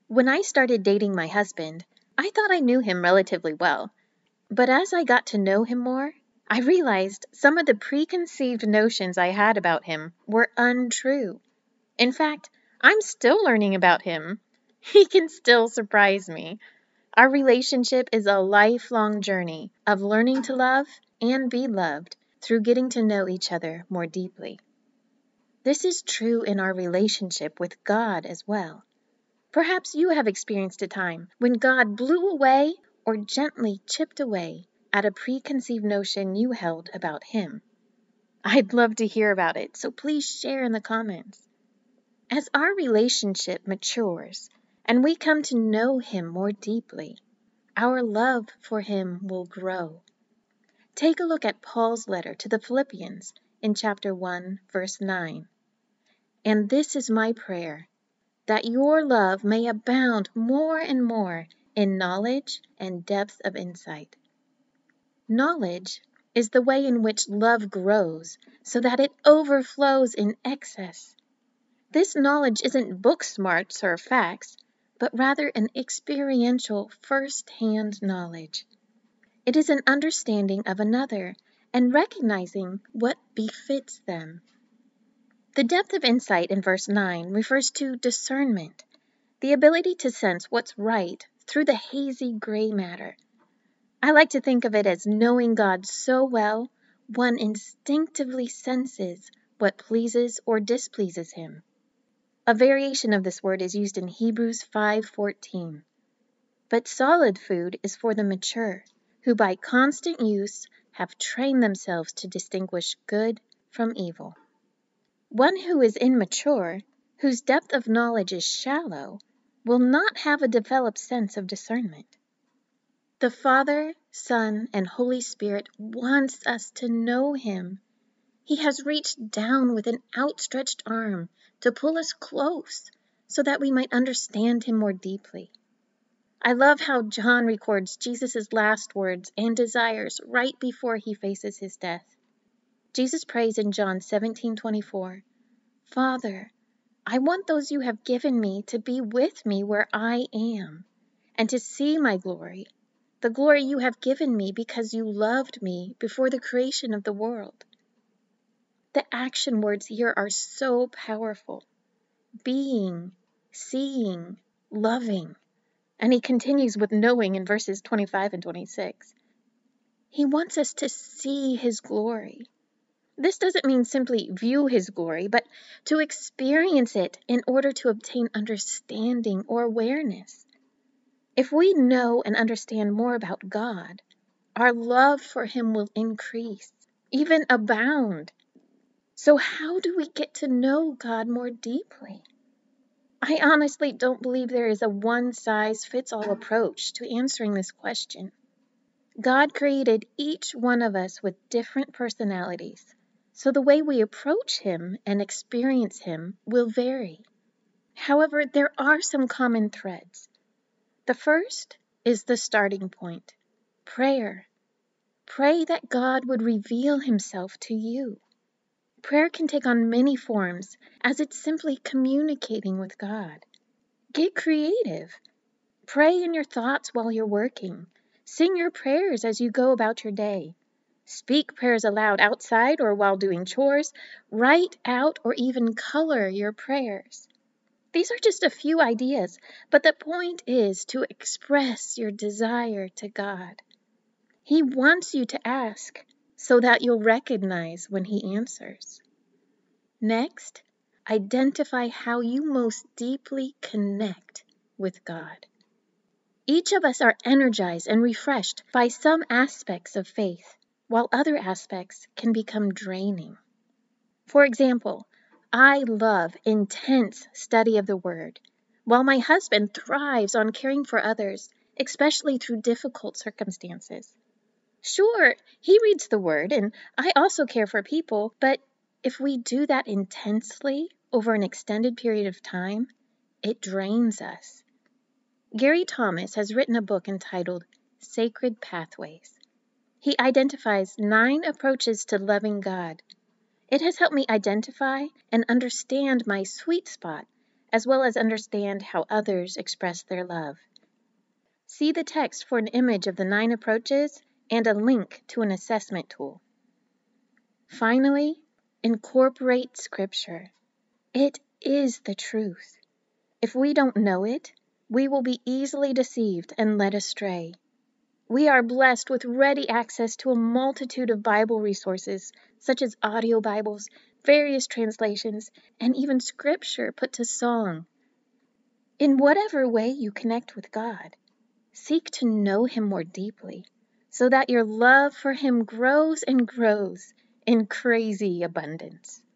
When I started dating my husband, I thought I knew him relatively well. But as I got to know him more, I realized some of the preconceived notions I had about him were untrue. In fact, I'm still learning about him. He can still surprise me. Our relationship is a lifelong journey of learning to love and be loved through getting to know each other more deeply. This is true in our relationship with God as well. Perhaps you have experienced a time when God blew away or gently chipped away at a preconceived notion you held about Him. I'd love to hear about it, so please share in the comments. As our relationship matures and we come to know Him more deeply, our love for Him will grow. Take a look at Paul's letter to the Philippians in chapter 1, verse 9. And this is my prayer, that your love may abound more and more in knowledge and depth of insight. Knowledge is the way in which love grows so that it overflows in excess. This knowledge isn't book smarts or facts, but rather an experiential first-hand knowledge. It is an understanding of another and recognizing what befits them. The depth of insight in verse 9 refers to discernment, the ability to sense what's right through the hazy gray matter. I like to think of it as knowing God so well, one instinctively senses what pleases or displeases Him. A variation of this word is used in Hebrews 5:14. But solid food is for the mature, who by constant use have trained themselves to distinguish good from evil. One who is immature, whose depth of knowledge is shallow, will not have a developed sense of discernment. The Father, Son, and Holy Spirit wants us to know Him. He has reached down with an outstretched arm to pull us close so that we might understand Him more deeply. I love how John records Jesus' last words and desires right before He faces His death. Jesus prays in John 17:24, Father, I want those you have given me to be with me where I am, and to see my glory, the glory you have given me because you loved me before the creation of the world. The action words here are so powerful. Being, seeing, loving. And he continues with knowing in verses 25 and 26. He wants us to see His glory. This doesn't mean simply view His glory, but to experience it in order to obtain understanding or awareness. If we know and understand more about God, our love for Him will increase, even abound. So how do we get to know God more deeply? I honestly don't believe there is a one-size-fits-all approach to answering this question. God created each one of us with different personalities, so the way we approach Him and experience Him will vary. However, there are some common threads. The first is the starting point, prayer. Pray that God would reveal Himself to you. Prayer can take on many forms, as it's simply communicating with God. Get creative. Pray in your thoughts while you're working. Sing your prayers as you go about your day. Speak prayers aloud outside or while doing chores. Write out or even color your prayers. These are just a few ideas, but the point is to express your desire to God. He wants you to ask so that you'll recognize when He answers. Next, identify how you most deeply connect with God. Each of us are energized and refreshed by some aspects of faith, while other aspects can become draining. For example, I love intense study of the Word, while my husband thrives on caring for others, especially through difficult circumstances. Sure, he reads the Word, and I also care for people, but if we do that intensely over an extended period of time, it drains us. Gary Thomas has written a book entitled Sacred Pathways. He identifies 9 approaches to loving God. It has helped me identify and understand my sweet spot as well as understand how others express their love. See the text for an image of the 9 approaches and a link to an assessment tool. Finally, incorporate Scripture. It is the truth. If we don't know it, we will be easily deceived and led astray. We are blessed with ready access to a multitude of Bible resources, such as audio Bibles, various translations, and even Scripture put to song. In whatever way you connect with God, seek to know Him more deeply, so that your love for Him grows and grows in crazy abundance.